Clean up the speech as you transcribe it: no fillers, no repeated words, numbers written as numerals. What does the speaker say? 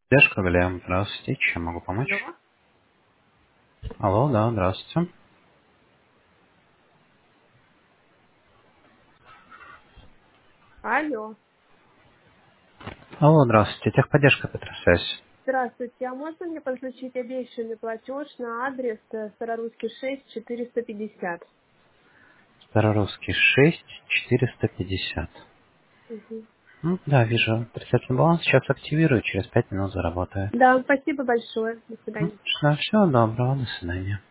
Дашка, Галям, здравствуйте. Чем могу Алло. помочь? Алло, да, здравствуйте. Алло. Алло, здравствуйте. Техподдержка Петросвязь. Здравствуйте. А можно мне подключить обещанный платеж на адрес Старорусский 6 450? Старорусский 6 450. Мгм. Ну, да, вижу. Отрицательный баланс сейчас активирую, через 5 минут заработает. Да, спасибо большое. До свидания. Всего доброго, до свидания.